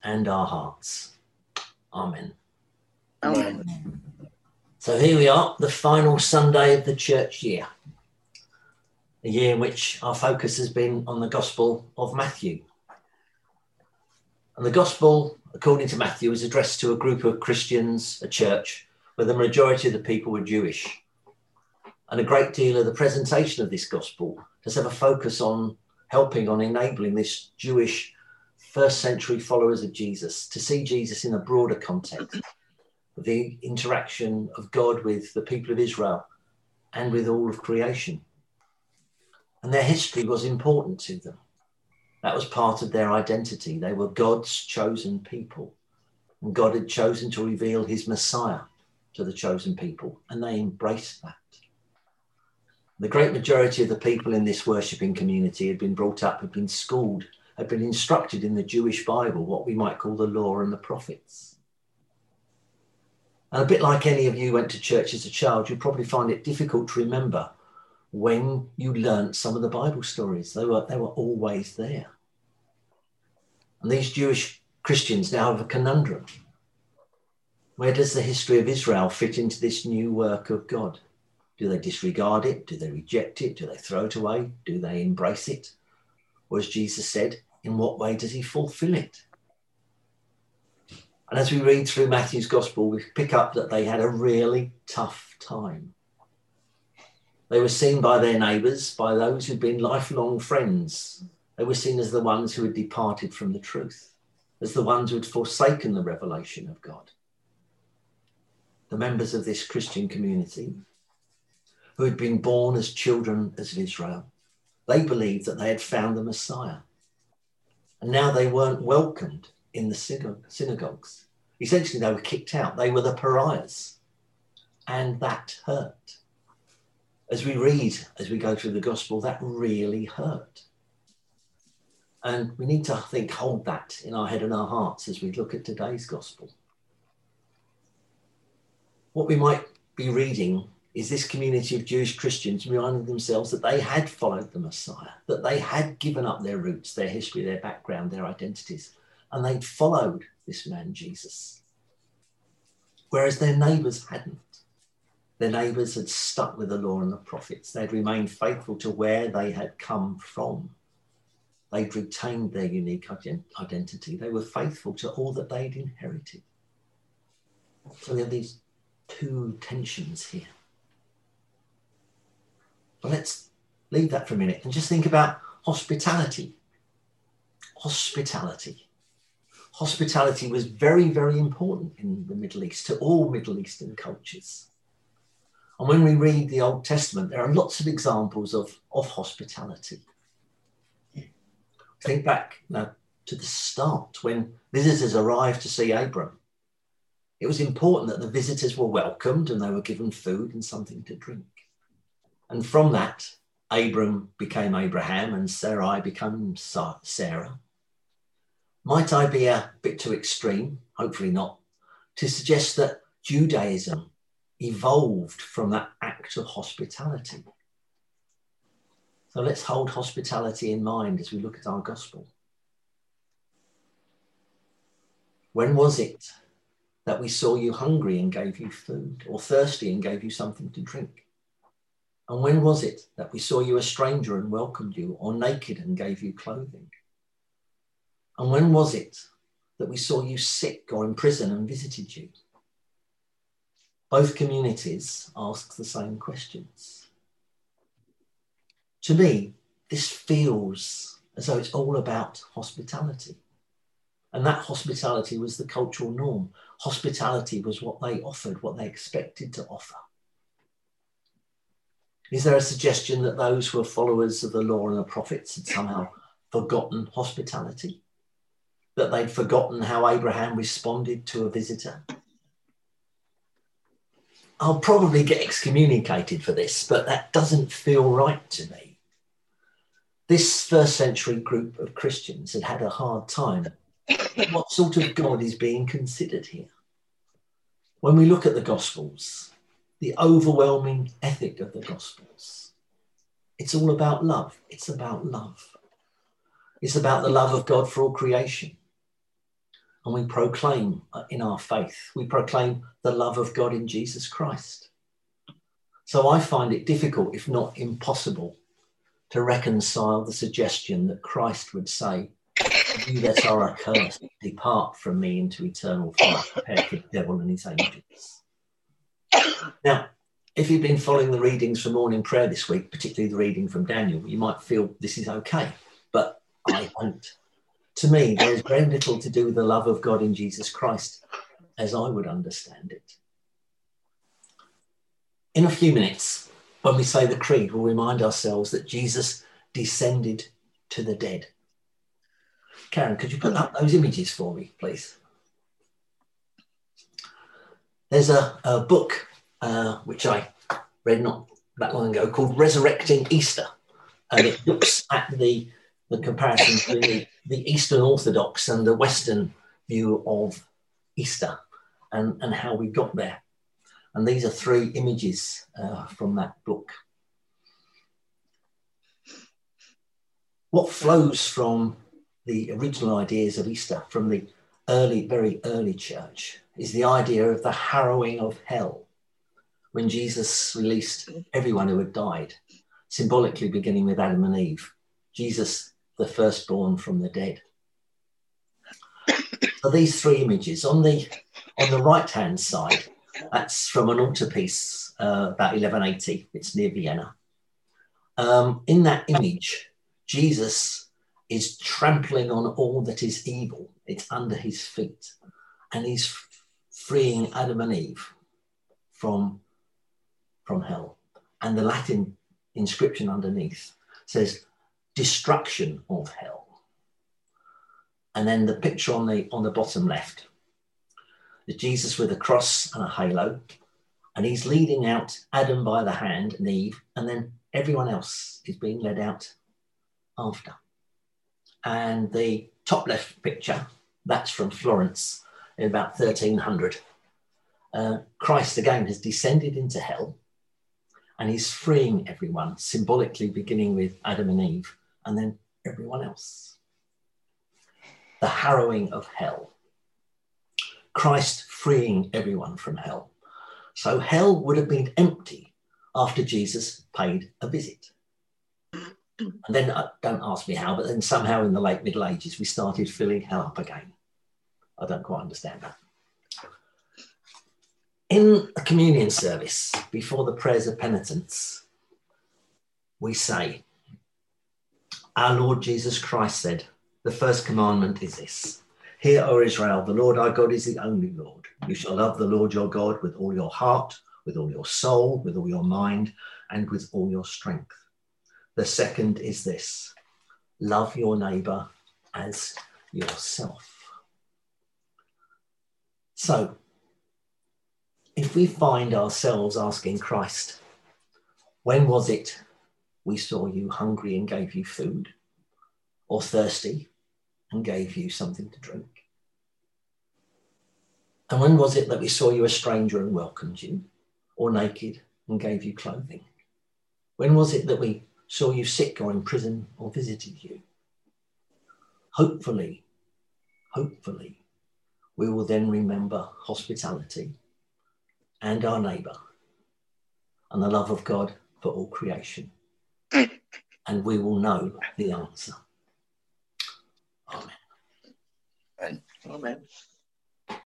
and our hearts. Amen. Amen. So here we are, the final Sunday of the church year, a year in which our focus has been on the Gospel of Matthew. And the Gospel, according to Matthew, is addressed to a group of Christians, a church, where the majority of the people were Jewish. And a great deal of the presentation of this Gospel does have a focus on helping, on enabling this Jewish first century followers of Jesus to see Jesus in a broader context, the interaction of God with the people of Israel and with all of creation. And their history was important to them. That was part of their identity. They were God's chosen people. And God had chosen to reveal his Messiah to the chosen people, and they embraced that. The great majority of the people in this worshipping community had been brought up, had been schooled, had been instructed in the Jewish Bible, what we might call the law and the prophets. And a bit like any of you went to church as a child, you'd probably find it difficult to remember when you learnt some of the Bible stories. They were always there. And these Jewish Christians now have a conundrum. Where does the history of Israel fit into this new work of God? Do they disregard it? Do they reject it? Do they throw it away? Do they embrace it? Or as Jesus said, in what way does he fulfill it? And as we read through Matthew's Gospel, we pick up that they had a really tough time. They were seen by their neighbours, by those who'd been lifelong friends. They were seen as the ones who had departed from the truth, as the ones who had forsaken the revelation of God. The members of this Christian community, who had been born as children of Israel, they believed that they had found the Messiah. And now they weren't welcomed in the synagogues. Essentially, they were kicked out. They were the pariahs. And that hurt. As we read, as we go through the Gospel, that really hurt. And we need to, I think, hold that in our head and our hearts as we look at today's Gospel. What we might be reading is this community of Jewish Christians reminding themselves that they had followed the Messiah, that they had given up their roots, their history, their background, their identities, and they'd followed this man, Jesus. Whereas their neighbours hadn't. Their neighbours had stuck with the law and the prophets. They'd remained faithful to where they had come from. They'd retained their unique identity. They were faithful to all that they'd inherited. So there are these two tensions here. But let's leave that for a minute and just think about hospitality. Hospitality. Hospitality was very, very important in the Middle East, to all Middle Eastern cultures. And when we read the Old Testament, there are lots of examples of hospitality. Think back now to the start when visitors arrived to see Abram. It was important that the visitors were welcomed and they were given food and something to drink. And from that, Abram became Abraham and Sarai became Sarah. Might I be a bit too extreme, hopefully not, to suggest that Judaism evolved from that act of hospitality? So let's hold hospitality in mind as we look at our Gospel. When was it that we saw you hungry and gave you food, or thirsty and gave you something to drink? And when was it that we saw you a stranger and welcomed you, or naked and gave you clothing? And when was it that we saw you sick or in prison and visited you? Both communities ask the same questions. To me, this feels as though it's all about hospitality. And that hospitality was the cultural norm. Hospitality was what they offered, what they expected to offer. Is there a suggestion that those who were followers of the law and the prophets had somehow forgotten hospitality? That they'd forgotten how Abraham responded to a visitor? I'll probably get excommunicated for this, but that doesn't feel right to me. This first century group of Christians had had a hard time. What sort of God is being considered here? When we look at the Gospels, the overwhelming ethic of the Gospels, it's all about love. It's about love. It's about the love of God for all creation. and we proclaim in our faith, we proclaim the love of God in Jesus Christ. So I find it difficult, if not impossible, to reconcile the suggestion that Christ would say, "You that are accursed, depart from me into eternal fire, prepared for the devil and his angels." Now, if you've been following the readings from morning prayer this week, particularly the reading from Daniel, you might feel this is okay, but I don't. To me, there is very little to do with the love of God in Jesus Christ, as I would understand it. In a few minutes, when we say the creed, we'll remind ourselves that Jesus descended to the dead. Karen, could you put up those images for me, please? There's a book which I read not that long ago called Resurrecting Easter, and it looks at the comparison between the Eastern Orthodox and the Western view of Easter and how we got there. And these are 3 images from that book. What flows from the original ideas of Easter, from the very early church, is the idea of the harrowing of hell, when Jesus released everyone who had died, symbolically beginning with Adam and Eve, Jesus, the firstborn from the dead. So these 3 images, on the right-hand side, that's from an altarpiece about 1180, it's near Vienna. In that image, Jesus is trampling on all that is evil. It's under his feet. And he's freeing Adam and Eve from hell. And the Latin inscription underneath says, "Destruction of hell." And then the picture on the bottom left is Jesus with a cross and a halo, and he's leading out Adam by the hand and Eve, and then everyone else is being led out after. And the top left picture, that's from Florence in about 1300. Christ again has descended into hell, and he's freeing everyone, symbolically beginning with Adam and Eve, and then everyone else. The harrowing of hell. Christ freeing everyone from hell. So hell would have been empty after Jesus paid a visit. And then, don't ask me how, but then somehow in the late Middle Ages, we started filling hell up again. I don't quite understand that. In a communion service, before the prayers of penitence, we say, "Our Lord Jesus Christ said, the first commandment is this. Hear, O Israel, the Lord our God is the only Lord. You shall love the Lord your God with all your heart, with all your soul, with all your mind, and with all your strength. The second is this, love your neighbour as yourself." So, if we find ourselves asking Christ, "When was it we saw you hungry and gave you food, or thirsty and gave you something to drink? And when was it that we saw you a stranger and welcomed you, or naked and gave you clothing? When was it that we saw you sick or in prison or visited you?" Hopefully, we will then remember hospitality and our neighbour and the love of God for all creation. And we will know the answer. Amen. Amen.